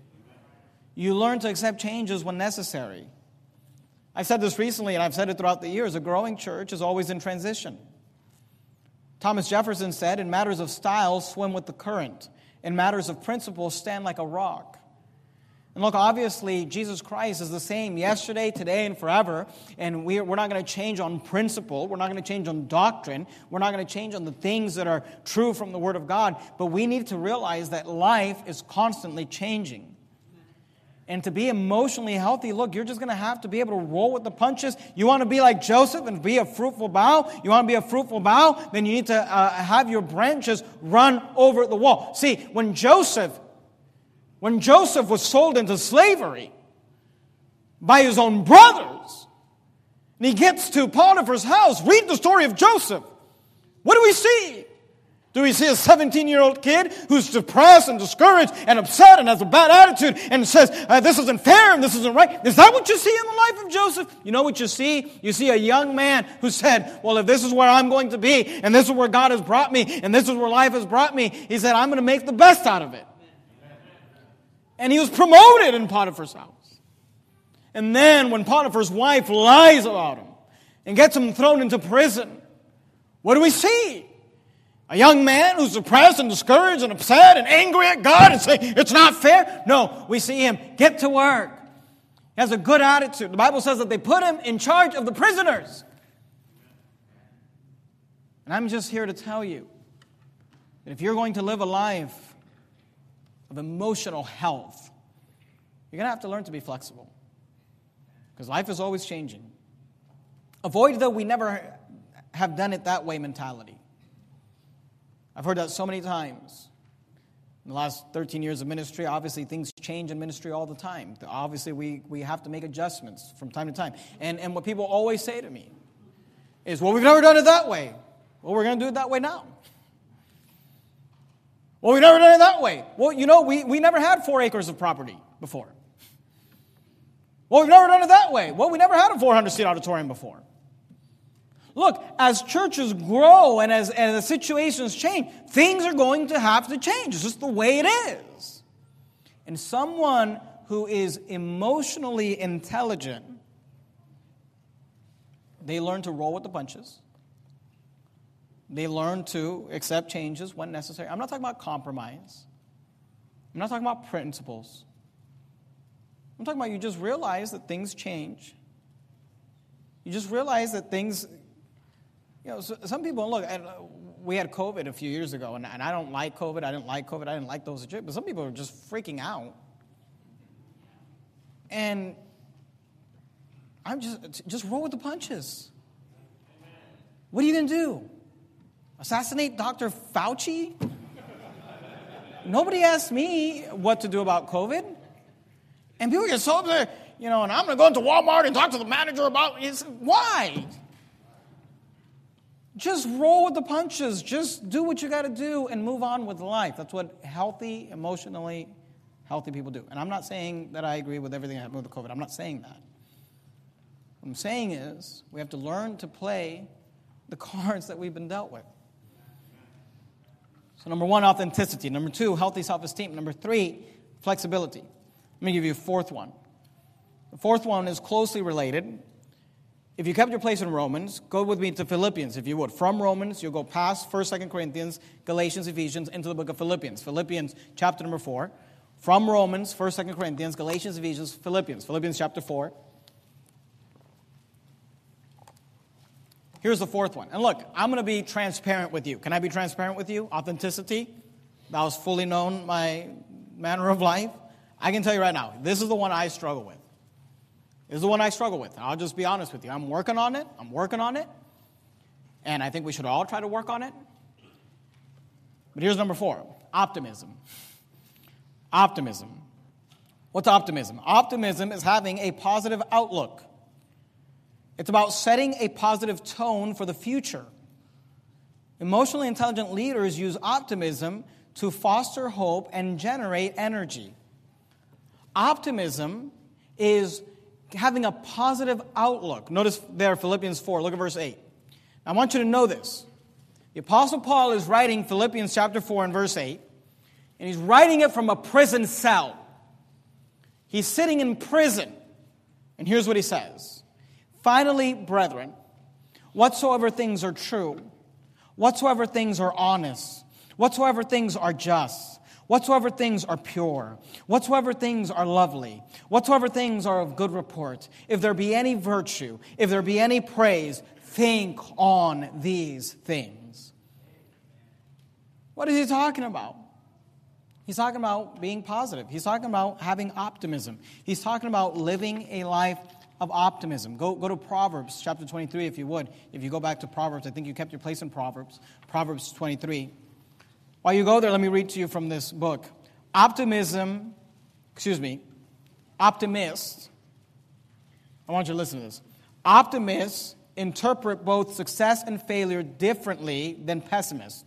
You learn to accept changes when necessary. I've said this recently, and I've said it throughout the years. A growing church is always in transition. Thomas Jefferson said, in matters of style, swim with the current. In matters of principle, stand like a rock. And look, obviously, Jesus Christ is the same yesterday, today, and forever. And we're, we're not going to change on principle. We're not going to change on doctrine. We're not going to change on the things that are true from the Word of God. But we need to realize that life is constantly changing. And to be emotionally healthy, look, you're just going to have to be able to roll with the punches. You want to be like Joseph and be a fruitful bough? You want to be a fruitful bough? Then you need to uh, have your branches run over the wall. See, when Joseph... When Joseph was sold into slavery by his own brothers, and he gets to Potiphar's house, read the story of Joseph. What do we see? Do we see a seventeen-year-old kid who's depressed and discouraged and upset and has a bad attitude and says, uh, this isn't fair and this isn't right? Is that what you see in the life of Joseph? You know what you see? You see a young man who said, well, if this is where I'm going to be, and this is where God has brought me, and this is where life has brought me, he said, I'm going to make the best out of it. And he was promoted in Potiphar's house. And then when Potiphar's wife lies about him and gets him thrown into prison, what do we see? A young man who's depressed and discouraged and upset and angry at God and saying, it's not fair. No, we see him get to work. He has a good attitude. The Bible says that they put him in charge of the prisoners. And I'm just here to tell you that if you're going to live a life of emotional health, you're going to have to learn to be flexible. Because life is always changing. Avoid the we never have done it that way mentality. I've heard that so many times. In the last thirteen years of ministry, obviously things change in ministry all the time. Obviously we, we have to make adjustments from time to time. And, and what people always say to me is, well, we've never done it that way. Well, we're going to do it that way now. Well, we've never done it that way. Well, you know, we, we never had four acres of property before. Well, we've never done it that way. Well, we never had a four hundred seat auditorium before. Look, as churches grow and as, as the situations change, things are going to have to change. It's just the way it is. And someone who is emotionally intelligent, they learn to roll with the punches. They learn to accept changes when necessary. I'm not talking about compromise. I'm not talking about principles. I'm talking about you just realize that things change. You just realize that things, you know, so some people, look, we had COVID a few years ago, and, and I don't like COVID. I didn't like COVID. I didn't like those, but some people are just freaking out. And I'm just, just roll with the punches. What are you going to do? Assassinate Doctor Fauci? Nobody asked me what to do about COVID. And people get so upset, you know, and I'm going to go into Walmart and talk to the manager about it. Why? Just roll with the punches. Just do what you got to do and move on with life. That's what healthy, emotionally healthy people do. And I'm not saying that I agree with everything that happened with COVID. I'm not saying that. What I'm saying is we have to learn to play the cards that we've been dealt with. So number one, authenticity. Number two, healthy self-esteem. Number three, flexibility. Let me give you a fourth one. The fourth one is closely related. If you kept your place in Romans, go with me to Philippians, if you would. From Romans, you'll go past First, Second Corinthians, Galatians, Ephesians, into the book of Philippians. Philippians chapter number four. From Romans, First, Second Corinthians, Galatians, Ephesians, Philippians. Philippians chapter four. Here's the fourth one. And look, I'm going to be transparent with you. Can I be transparent with you? Authenticity. Thou hast fully known my manner of life. I can tell you right now, this is the one I struggle with. This is the one I struggle with. I'll just be honest with you. I'm working on it. I'm working on it. And I think we should all try to work on it. But here's number four. Optimism. Optimism. What's optimism? Optimism is having a positive outlook. It's about setting a positive tone for the future. Emotionally intelligent leaders use optimism to foster hope and generate energy. Optimism is having a positive outlook. Notice there, Philippians four, look at verse eight. I want you to know this. The Apostle Paul is writing Philippians chapter four and verse eight, and he's writing it from a prison cell. He's sitting in prison, and here's what he says. Finally, brethren, whatsoever things are true, whatsoever things are honest, whatsoever things are just, whatsoever things are pure, whatsoever things are lovely, whatsoever things are of good report, if there be any virtue, if there be any praise, think on these things. What is he talking about? He's talking about being positive. He's talking about having optimism. He's talking about living a life of optimism. Go, go to Proverbs chapter twenty-three if you would. If you go back to Proverbs, I think you kept your place in Proverbs. Proverbs twenty-three. While you go there, let me read to you from this book. Optimism, excuse me, optimists, I want you to listen to this. Optimists interpret both success and failure differently than pessimists.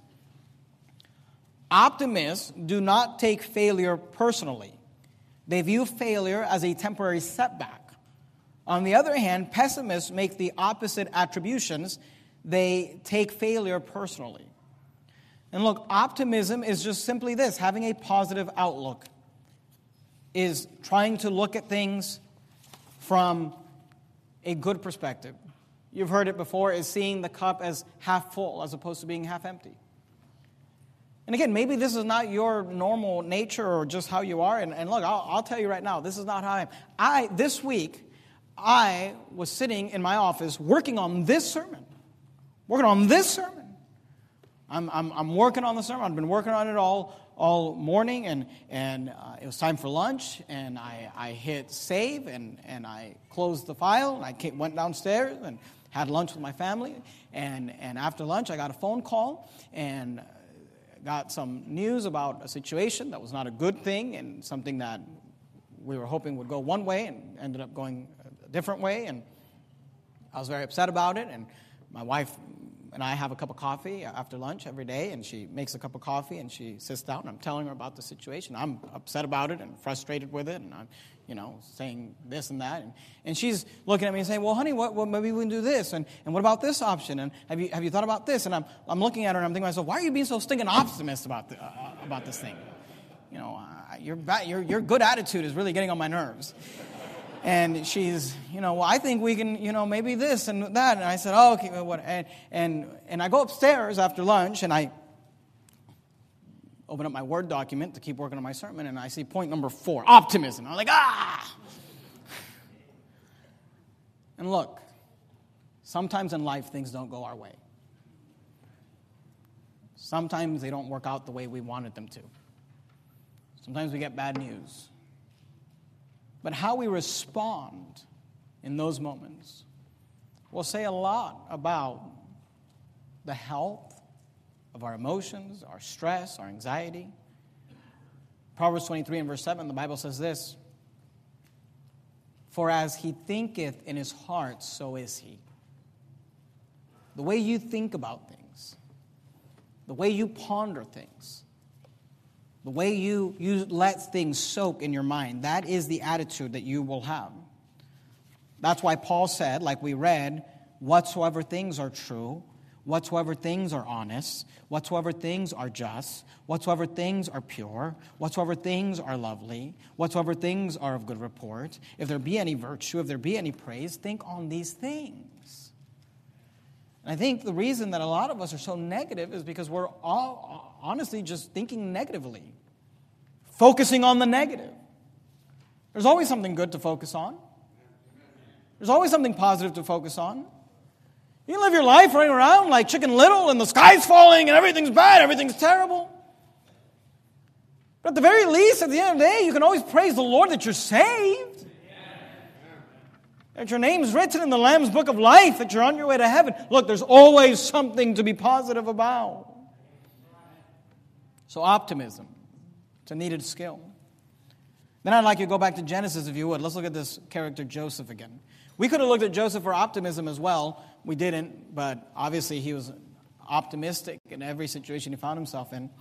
Optimists do not take failure personally. They view failure as a temporary setback. On the other hand, pessimists make the opposite attributions. They take failure personally. And look, optimism is just simply this, having a positive outlook, is trying to look at things from a good perspective. You've heard it before, is seeing the cup as half full as opposed to being half empty. And again, maybe this is not your normal nature or just how you are. And, and look, I'll, I'll tell you right now, this is not how I am. I, this week, I was sitting in my office working on this sermon. Working on this sermon. I'm, I'm, I'm working on the sermon. I've been working on it all, all morning, and, and uh, it was time for lunch, and I, I hit save, and, and I closed the file, and I came, went downstairs and had lunch with my family, and, and after lunch I got a phone call, and got some news about a situation that was not a good thing, and something that we were hoping would go one way, and ended up going a different way, and I was very upset about it, and my wife and I have a cup of coffee after lunch every day, and she makes a cup of coffee, and she sits down, and I'm telling her about the situation. I'm upset about it and frustrated with it, and I'm, you know, saying this and that. And, and she's looking at me and saying, well, honey, what, what, maybe we can do this, and, and what about this option, and have you have you thought about this? And I'm I'm looking at her, and I'm thinking to myself, why are you being so stinking optimist about, the, uh, about this thing? You know, uh, your, your, your good attitude is really getting on my nerves. And she's, you know, well, I think we can, you know, maybe this and that. And I said, oh, okay, well, what? And, and, and I go upstairs after lunch, and I open up my Word document to keep working on my sermon, and I see point number four, optimism. I'm like, ah! And look, sometimes in life things don't go our way. Sometimes they don't work out the way we wanted them to. Sometimes we get bad news. But how we respond in those moments will say a lot about the health of our emotions, our stress, our anxiety. Proverbs twenty-three and verse seven, the Bible says this, "For as he thinketh in his heart, so is he." The way you think about things, the way you ponder things, the way you, you let things soak in your mind, that is the attitude that you will have. That's why Paul said, like we read, whatsoever things are true, whatsoever things are honest, whatsoever things are just, whatsoever things are pure, whatsoever things are lovely, whatsoever things are of good report, if there be any virtue, if there be any praise, think on these things. And I think the reason that a lot of us are so negative is because we're all honestly just thinking negatively, focusing on the negative. There's always something good to focus on. There's always something positive to focus on. You can live your life running around like Chicken Little and the sky's falling and everything's bad, everything's terrible. But at the very least, at the end of the day, you can always praise the Lord that you're saved. That your name's written in the Lamb's Book of Life, that you're on your way to heaven. Look, there's always something to be positive about. So optimism, it's a needed skill. Then I'd like you to go back to Genesis, if you would. Let's look at this character Joseph again. We could have looked at Joseph for optimism as well. We didn't, but obviously he was optimistic in every situation he found himself in.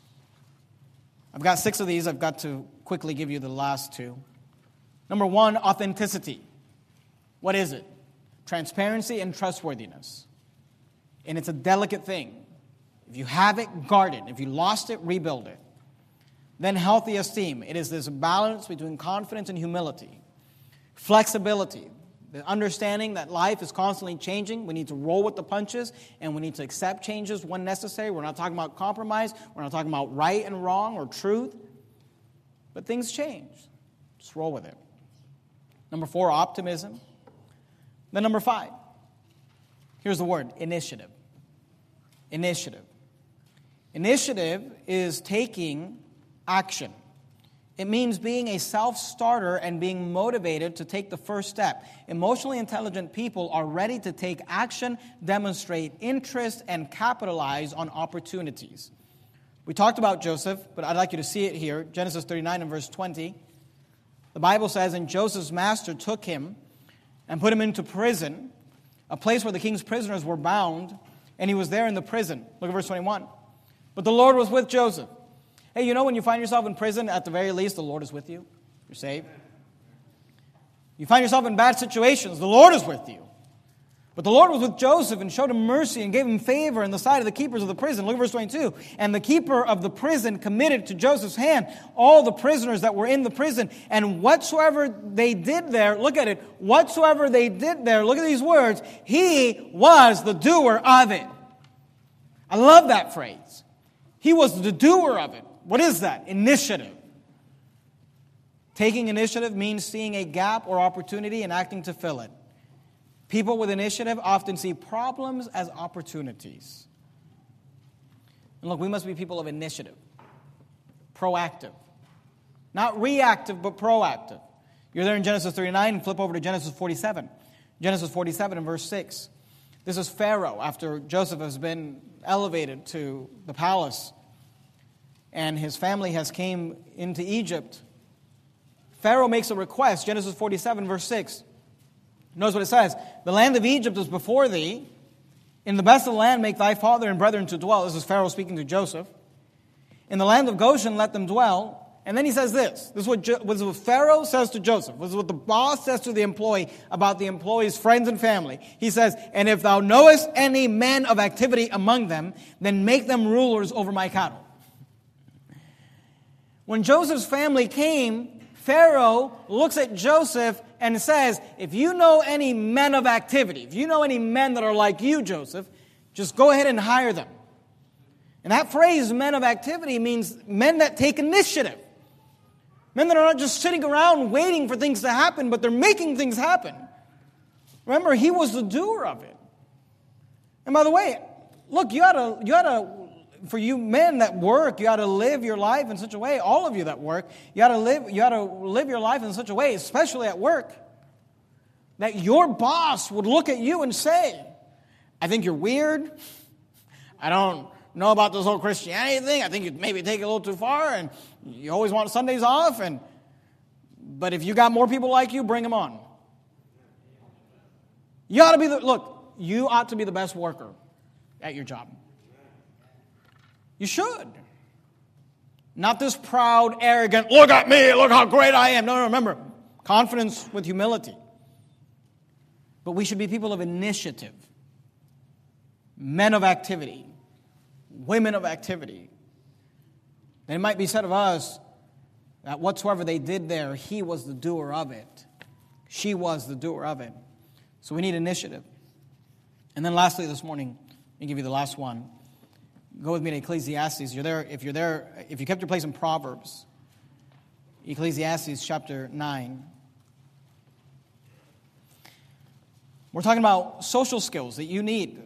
I've got six of these. I've got to quickly give you the last two. Number one, authenticity. What is it? Transparency and trustworthiness. And it's a delicate thing. If you have it, guard it. If you lost it, rebuild it. Then healthy esteem. It is this balance between confidence and humility. Flexibility. The understanding that life is constantly changing. We need to roll with the punches, and we need to accept changes when necessary. We're not talking about compromise. We're not talking about right and wrong or truth. But things change. Just roll with it. Number four, optimism. Then number five. Here's the word, initiative. Initiative. Initiative is taking action. It means being a self-starter and being motivated to take the first step. Emotionally intelligent people are ready to take action, demonstrate interest, and capitalize on opportunities. We talked about Joseph, but I'd like you to see it here. Genesis thirty-nine and verse twenty. The Bible says, "And Joseph's master took him and put him into prison, a place where the king's prisoners were bound, and he was there in the prison." Look at verse twenty-one. "But the Lord was with Joseph." Hey, you know when you find yourself in prison, at the very least, the Lord is with you. You're saved. You find yourself in bad situations, the Lord is with you. But the Lord was with Joseph and showed him mercy and gave him favor in the sight of the keepers of the prison. Look at verse twenty-two. "And the keeper of the prison committed to Joseph's hand all the prisoners that were in the prison. And whatsoever they did there," look at it, "whatsoever they did there," look at these words, "he was the doer of it." I love that phrase. He was the doer of it. What is that? Initiative. Taking initiative means seeing a gap or opportunity and acting to fill it. People with initiative often see problems as opportunities. And look, we must be people of initiative. Proactive. Not reactive, but proactive. You're there in Genesis thirty-nine and flip over to Genesis forty-seven. Genesis forty-seven and verse six. This is Pharaoh after Joseph has been elevated to the palace and his family has came into Egypt. Pharaoh makes a request, Genesis forty-seven, verse six. Notice what it says. "The land of Egypt is before thee. In the best of the land make thy father and brethren to dwell." This is Pharaoh speaking to Joseph. "In the land of Goshen let them dwell." And then he says this. This is what, jo- this is what Pharaoh says to Joseph. This is what the boss says to the employee about the employee's friends and family. He says, "And if thou knowest any men of activity among them, then make them rulers over my cattle." When Joseph's family came, Pharaoh looks at Joseph and says, "If you know any men of activity, if you know any men that are like you, Joseph, just go ahead and hire them." And that phrase, men of activity, means men that take initiative. Men that are not just sitting around waiting for things to happen, but they're making things happen. Remember, he was the doer of it. And by the way, look, you ought to, you ought to, for you men that work, you ought to live your life in such a way, all of you that work, you ought to live, you ought to live your life in such a way, especially at work, that your boss would look at you and say, "I think you're weird. I don't know about this whole Christianity thing. I think you maybe take it a little too far, and you always want Sundays off. And but if you got more people like you, bring them on. You ought to be the look. You ought to be the best worker at your job. You should. Not this proud, arrogant, look at me, look how great I am. No, no, remember, confidence with humility. But we should be people of initiative, men of activity, women of activity. And it might be said of us that whatsoever they did there, he was the doer of it. She was the doer of it. So we need initiative. And then lastly this morning, let me give you the last one. Go with me to Ecclesiastes. You're there, if you're there, if you kept your place in Proverbs, Ecclesiastes chapter nine. We're talking about social skills that you need.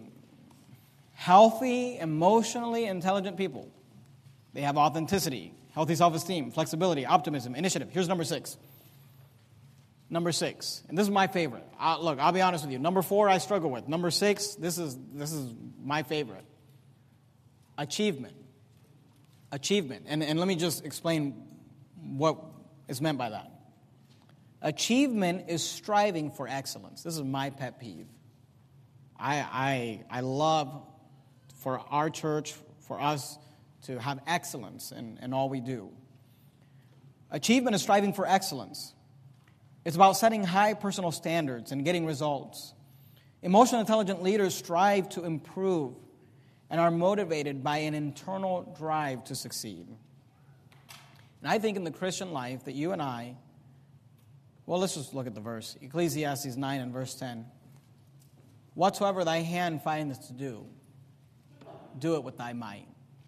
Healthy, emotionally intelligent people. They have authenticity, healthy self-esteem, flexibility, optimism, initiative. Here's number six. Number six, and this is my favorite. Uh, look, I'll be honest with you. Number four, I struggle with. Number six, this is this is my favorite. Achievement. Achievement. And, and let me just explain what is meant by that. Achievement is striving for excellence. This is my pet peeve. I I I love for our church, for us to have excellence in, in all we do. Achievement is striving for excellence. It's about setting high personal standards and getting results. Emotionally intelligent leaders strive to improve and are motivated by an internal drive to succeed. And I think in the Christian life that you and I, well, let's just look at the verse. Ecclesiastes nine and verse ten. Whatsoever thy hand findeth to do, do it with thy might.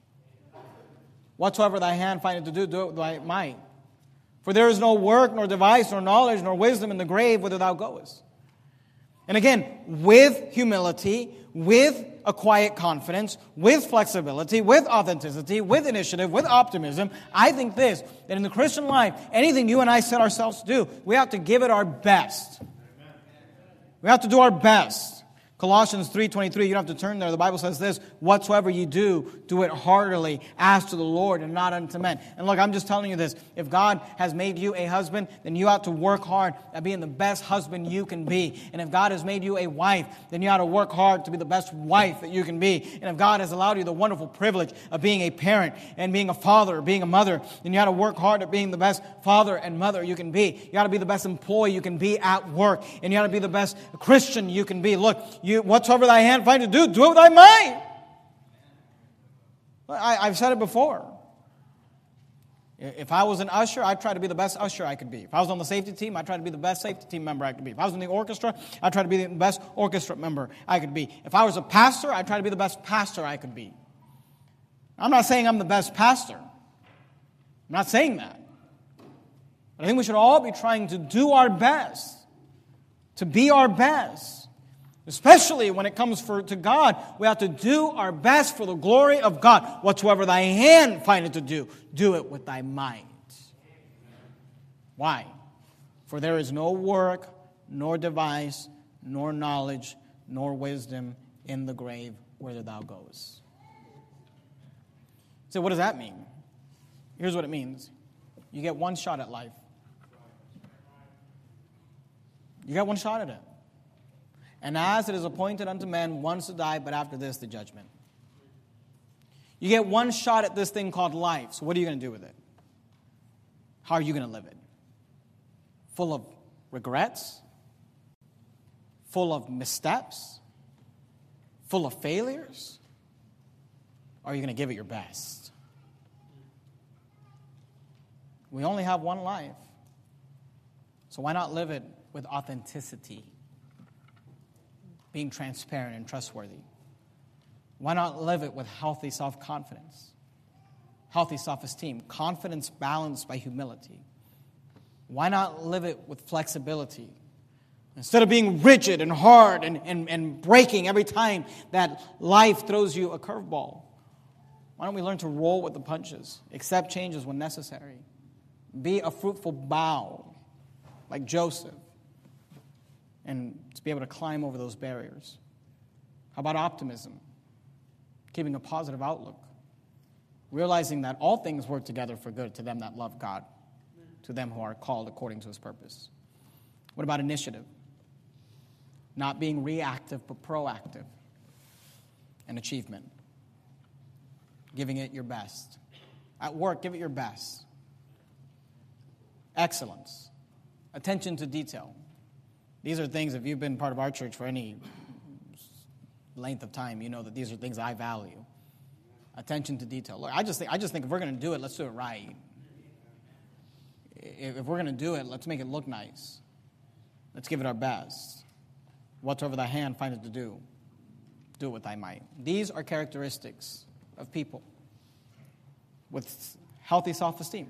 Whatsoever thy hand findeth to do, do it with thy might. For there is no work, nor device, nor knowledge, nor wisdom in the grave whither thou goest. And again, with humility, with a quiet confidence, with flexibility, with authenticity, with initiative, with optimism, I think this, that in the Christian life, anything you and I set ourselves to do, we have to give it our best. We have to do our best. Colossians three twenty-three, you don't have to turn there. The Bible says this, whatsoever you do, do it heartily, as to the Lord and not unto men. And look, I'm just telling you this. If God has made you a husband, then you ought to work hard at being the best husband you can be. And if God has made you a wife, then you ought to work hard to be the best wife that you can be. And if God has allowed you the wonderful privilege of being a parent and being a father or being a mother, then you ought to work hard at being the best father and mother you can be. You ought to be the best employee you can be at work. And you ought to be the best Christian you can be. Look, you whatsoever thy hand find to do, do it with thy might. I, I've said it before. If I was an usher, I'd try to be the best usher I could be. If I was on the safety team, I'd try to be the best safety team member I could be. If I was in the orchestra, I'd try to be the best orchestra member I could be. If I was a pastor, I'd try to be the best pastor I could be. I'm not saying I'm the best pastor. I'm not saying that. But I think we should all be trying to do our best, to be our best. Especially when it comes for, to God, we have to do our best for the glory of God. Whatsoever thy hand findeth to do, do it with thy might. Why? For there is no work, nor device, nor knowledge, nor wisdom in the grave whither thou goest. So what does that mean? Here's what it means. You get one shot at life. You get one shot at it. And as it is appointed unto men once to die, but after this, the judgment. You get one shot at this thing called life. So what are you going to do with it? How are you going to live it? Full of regrets? Full of missteps? Full of failures? Or are you going to give it your best? We only have one life. So why not live it with authenticity? Being transparent and trustworthy. Why not live it with healthy self-confidence? Healthy self-esteem. Confidence balanced by humility. Why not live it with flexibility? Instead of being rigid and hard and, and, and breaking every time that life throws you a curveball. Why don't we learn to roll with the punches? Accept changes when necessary. Be a fruitful bough like Joseph. And to be able to climb over those barriers. How about optimism? keeping a positive outlook, realizing that all things work together for good to them that love God, to them who are called according to his purpose. What about initiative? Not being reactive, but proactive. And achievement. Giving it your best. At work, give it your best. Excellence. Attention to detail. These are things, if you've been part of our church for any length of time, you know that these are things I value. Attention to detail. Look, I just think, I just think if we're going to do it, let's do it right. If we're going to do it, let's make it look nice. Let's give it our best. Whatsoever thy hand findeth to do, do it with thy might. These are characteristics of people with healthy self-esteem.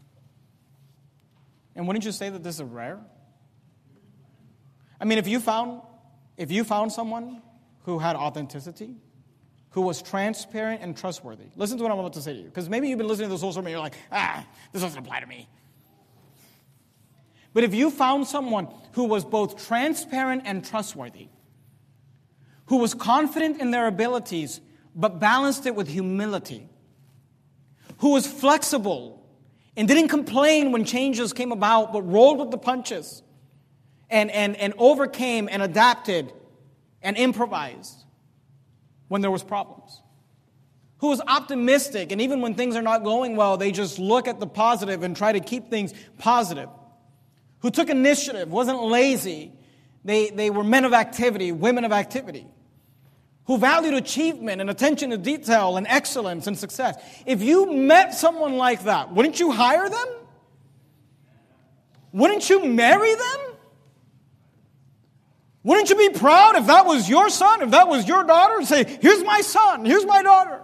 And wouldn't you say that this is rare? I mean, if you found, if you found someone who had authenticity, who was transparent and trustworthy, listen to what I'm about to say to you, because maybe you've been listening to this whole sermon and you're like, ah, this doesn't apply to me. But if you found someone who was both transparent and trustworthy, who was confident in their abilities, but balanced it with humility, who was flexible and didn't complain when changes came about, but rolled with the punches and, and, and overcame and adapted and improvised when there was problems, who was optimistic, and even when things are not going well, they just look at the positive and try to keep things positive, who took initiative, wasn't lazy. They, they were men of activity, women of activity, who valued achievement and attention to detail and excellence and success. If you met someone like that, wouldn't you hire them? Wouldn't you marry them? Wouldn't you be proud if that was your son, if that was your daughter, and say, here's my son, here's my daughter?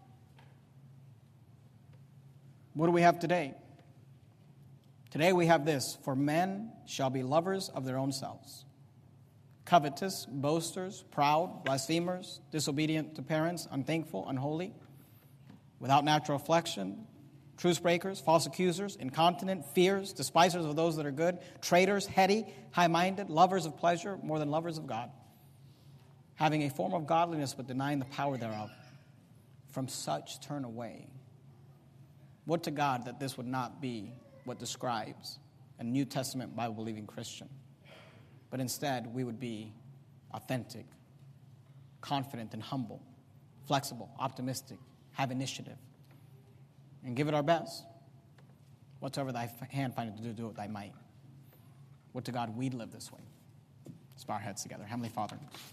What do we have today? Today we have this: for men shall be lovers of their own selves, covetous, boasters, proud, blasphemers, disobedient to parents, unthankful, unholy, without natural affection, truce breakers, false accusers, incontinent, fears, despisers of those that are good, traitors, heady, high-minded, lovers of pleasure more than lovers of God, having a form of godliness but denying the power thereof. From such turn away. Would to God that this would not be what describes a New Testament Bible-believing Christian, but instead we would be authentic, confident and humble, flexible, optimistic, have initiative, and give it our best. Whatsoever thy hand findeth to do, do it with thy might. Would to God we'd live this way. Let's bow our heads together. Heavenly Father,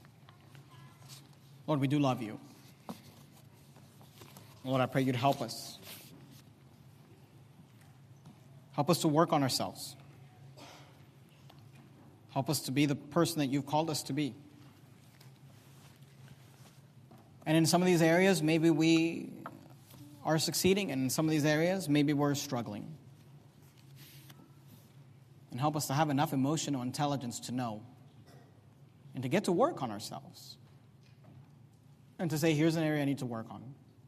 Lord, we do love you. Lord, I pray you'd help us. Help us to work on ourselves. Help us to be the person that you've called us to be. And in some of these areas, maybe we are succeeding, and in some of these areas, maybe we're struggling. And help us to have enough emotional intelligence to know and to get to work on ourselves. And to say, here's an area I need to work on.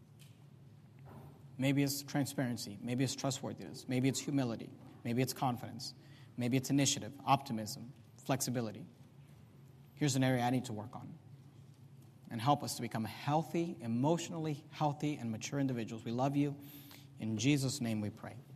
Maybe it's transparency. Maybe it's trustworthiness. Maybe it's humility. Maybe it's confidence. Maybe it's initiative, optimism, flexibility. Here's an area I need to work on. And help us to become healthy, emotionally healthy, and mature individuals. We love you. In Jesus' name we pray.